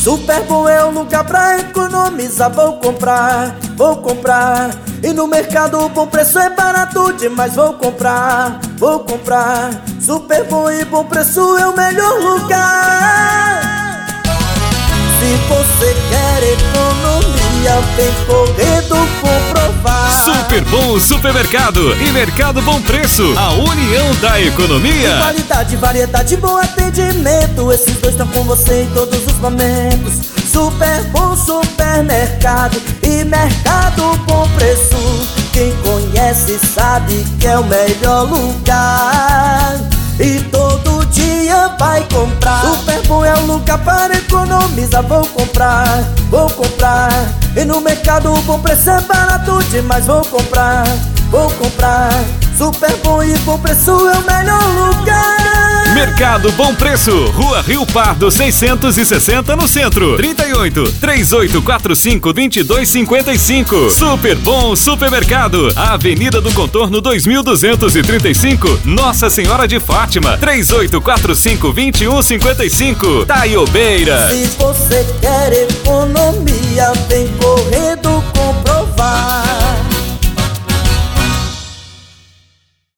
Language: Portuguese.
Super Bom é um lugar pra economizar. Vou comprar, vou comprar. E no mercado o bom preço é barato demais. Vou comprar, vou comprar. Super Bom e bom preço é o melhor lugar. Se você quer economia, vem correndo comprovar. Super Bom Supermercado e Mercado Bom Preço, a união da economia. Qualidade, variedade, bom atendimento. Esses dois estão com você em todos os momentos. Super Bom Supermercado e Mercado Bom Preço. Quem conhece sabe que é o melhor lugar. E todo dia vai comprar. Super Bom é um lugar para economizar. Vou comprar, vou comprar. E no mercado o bom preço é barato demais. Vou comprar, vou comprar. Super Bom e bom preço é o melhor lugar. Mercado Bom Preço, Rua Rio Pardo 660 no centro. 38-3845-2255. Super Bom Supermercado, Avenida do Contorno 2235, Nossa Senhora de Fátima. 3845-2155. Taiobeira. Se você quer economia,